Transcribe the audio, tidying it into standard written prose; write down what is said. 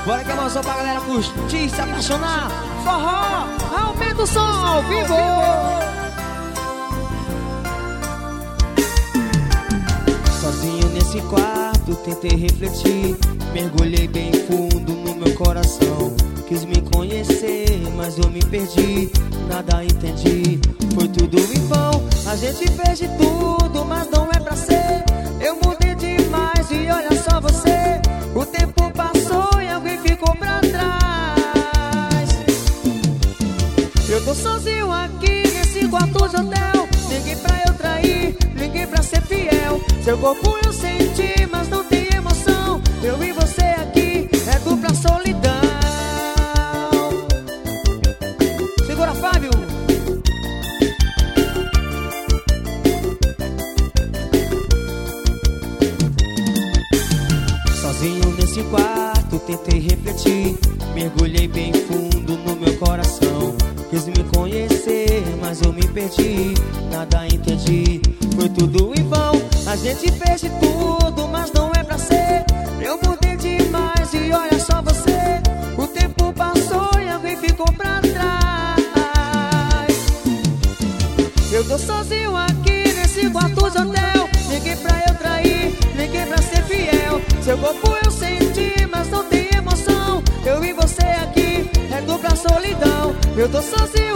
Bora que é uma só pra galera curtir, se apaixonar. Forró, aumenta o som ao vivo. Sozinho nesse quarto, tentei refletir. Mergulhei bem fundo no meu coração. Quis me conhecer, mas eu me perdi. Nada entendi, foi tudo em vão. A gente fez de tudo, mas não é pra ser. Eu mudei demais e olha só você. O tempo passou e alguém ficou pra trás. Eu tô sozinho aqui nesse quarto de hotel. Ninguém pra eu trair, ninguém pra ser fiel. Seu corpo eu senti, mas não tem emoção. Eu e você aqui é dupla solidão. Segura, Fábio. Sozinho nesse quarto, tentei refletir. Mergulhei bem fundo no meu coração. Quis me conhecer, mas eu me perdi. Nada entendi, foi tudo em vão. A gente fez de tudo, mas não é pra ser. Eu mudei demais e olha só você. O tempo passou e alguém ficou pra trás. Eu tô sozinho aqui nesse quarto de hotel. Ninguém pra eu trair, ninguém pra ser fiel. Seu corpo eu senti, mas não tem emoção. Eu e você aqui é dupla solidão. Eu tô sozinho